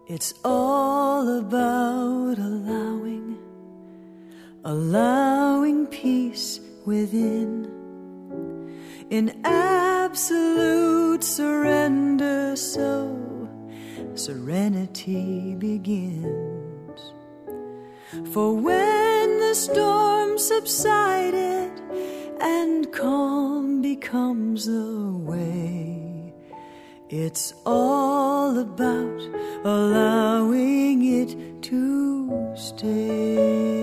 It's all about allowing peace within. In absolute surrender, so serenity begins. For when the storm subsided and calm becomes the way, it's all about allowing it to stay.